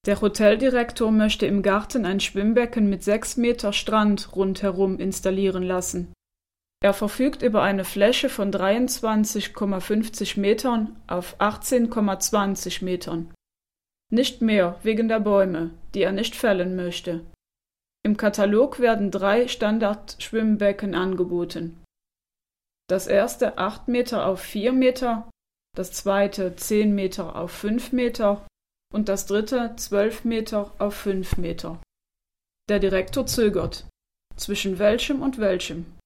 Der Hoteldirektor möchte im Garten ein Schwimmbecken mit 6 Meter Strand rundherum installieren lassen. Er verfügt über eine Fläche von 23,50 Metern auf 18,20 Metern. Nicht mehr wegen der Bäume, die er nicht fällen möchte. Im Katalog werden 3 Standard-Schwimmbecken angeboten. Das erste 8 Meter auf 4 Meter, das zweite 10 Meter auf 5 Meter und das dritte 12 Meter auf 5 Meter. Der Direktor zögert. Zwischen welchem und welchem?